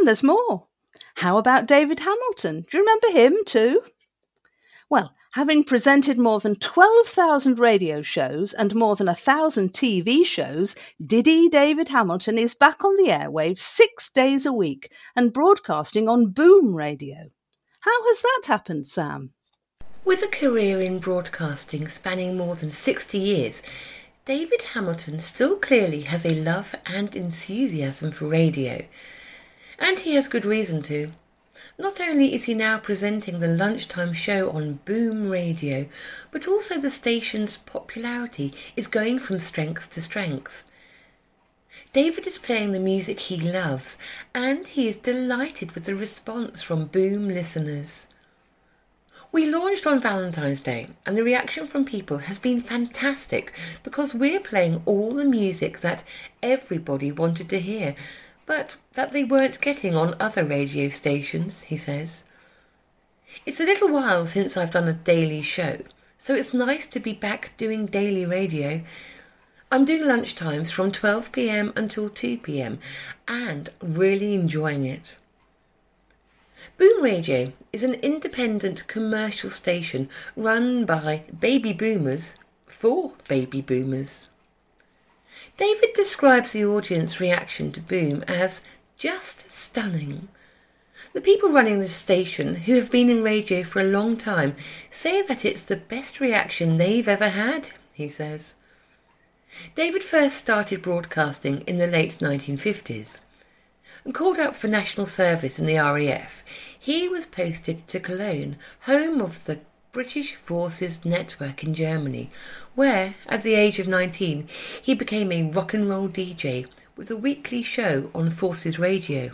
there's more. How about David Hamilton? Do you remember him too? Well, having presented more than 12,000 radio shows and more than 1,000 TV shows, Diddy David Hamilton is back on the airwaves 6 days a week and broadcasting on Boom Radio. How has that happened, Sam? With a career in broadcasting spanning more than 60 years, David Hamilton still clearly has a love and enthusiasm for radio. And he has good reason to. Not only is he now presenting the lunchtime show on Boom Radio, but also the station's popularity is going from strength to strength. David is playing the music he loves, and he is delighted with the response from Boom listeners. We launched on Valentine's Day, and the reaction from people has been fantastic because we're playing all the music that everybody wanted to hear, but that they weren't getting on other radio stations, he says. It's a little while since I've done a daily show, so it's nice to be back doing daily radio. I'm doing lunchtimes from 12 p.m. until 2 p.m. and really enjoying it. Boom Radio is an independent commercial station run by baby boomers for baby boomers. David describes the audience reaction to Boom as just stunning. The people running the station, who have been in radio for a long time, say that it's the best reaction they've ever had, he says. David first started broadcasting in the late 1950s. And called up for national service in the RAF, he was posted to Cologne, home of the British Forces Network in Germany, where, at the age of 19, he became a rock and roll DJ with a weekly show on Forces Radio.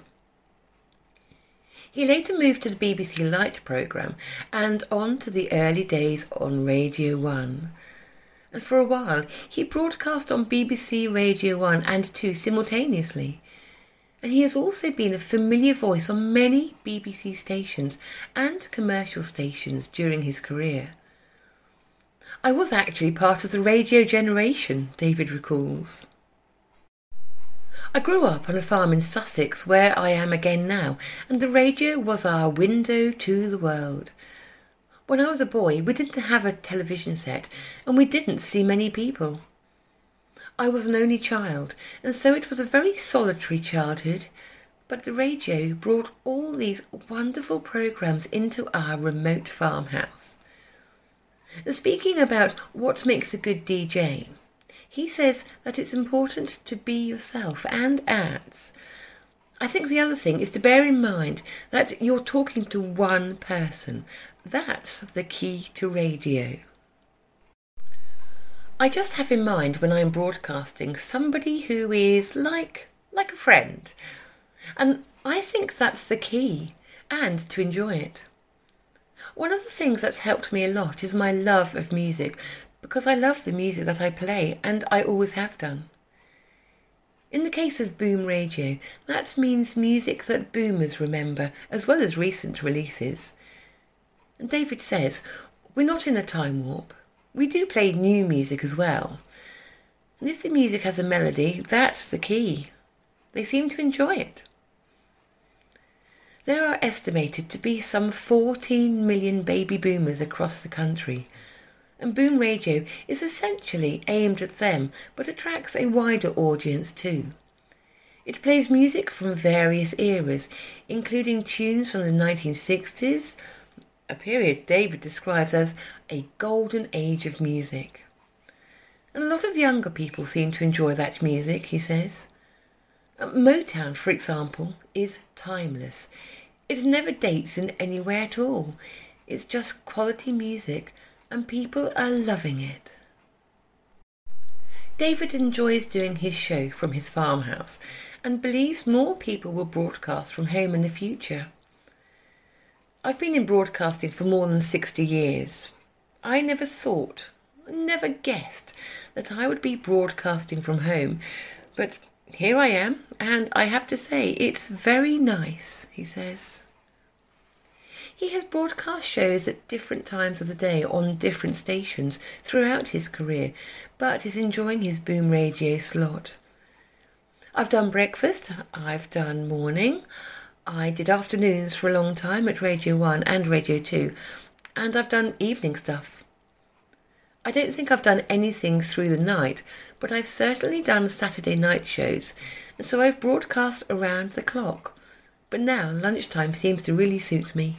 He later moved to the BBC Light programme and on to the early days on Radio 1. And for a while, he broadcast on BBC Radio 1 and 2 simultaneously. And he has also been a familiar voice on many BBC stations and commercial stations during his career. I was actually part of the radio generation, David recalls. I grew up on a farm in Sussex where I am again now, and the radio was our window to the world. When I was a boy, we didn't have a television set and we didn't see many people. I was an only child, and so it was a very solitary childhood, but the radio brought all these wonderful programmes into our remote farmhouse. Speaking about what makes a good DJ, he says that it's important to be yourself and adds, I think the other thing is to bear in mind that you're talking to one person. That's the key to radio. I just have in mind when I'm broadcasting somebody who is like a friend. And I think that's the key, and to enjoy it. One of the things that's helped me a lot is my love of music, because I love the music that I play, and I always have done. In the case of Boom Radio, that means music that boomers remember, as well as recent releases. And David says, we're not in a time warp. We do play new music as well. And if the music has a melody, that's the key. They seem to enjoy it. There are estimated to be some 14 million baby boomers across the country. And Boom Radio is essentially aimed at them, but attracts a wider audience too. It plays music from various eras, including tunes from the 1960s, a period David describes as a golden age of music. And a lot of younger people seem to enjoy that music, he says. Motown, for example, is timeless. It never dates in any way at all. It's just quality music, and people are loving it. David enjoys doing his show from his farmhouse and believes more people will broadcast from home in the future. I've been in broadcasting for more than 60 years. I never guessed that I would be broadcasting from home, but here I am, and I have to say it's very nice, he says. He has broadcast shows at different times of the day on different stations throughout his career, but is enjoying his Boom Radio slot. I've done breakfast, I've done morning, I did afternoons for a long time at Radio 1 and Radio 2, and I've done evening stuff. I don't think I've done anything through the night, but I've certainly done Saturday night shows, and so I've broadcast around the clock. But now lunchtime seems to really suit me.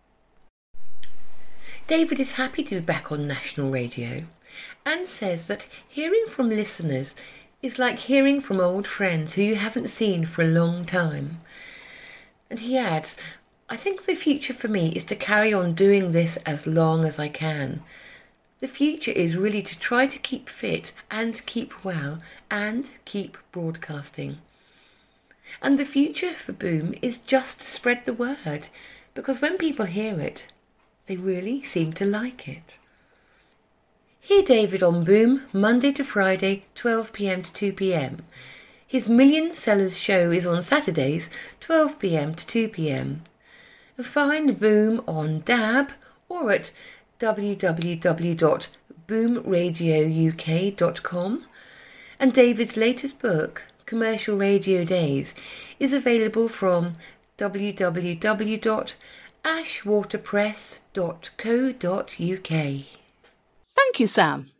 David is happy to be back on national radio and says that hearing from listeners is like hearing from old friends who you haven't seen for a long time. And he adds, I think the future for me is to carry on doing this as long as I can. The future is really to try to keep fit and keep well and keep broadcasting. And the future for Boom is just to spread the word, because when people hear it, they really seem to like it. Hear David on Boom Monday to Friday, 12 p.m. to 2 p.m. His Million Sellers show is on Saturdays, 12 p.m. to 2 p.m. Find Boom on DAB or at www.boomradiouk.com, and David's latest book, Commercial Radio Days, is available from www.ashwaterpress.co.uk. Thank you, Sam.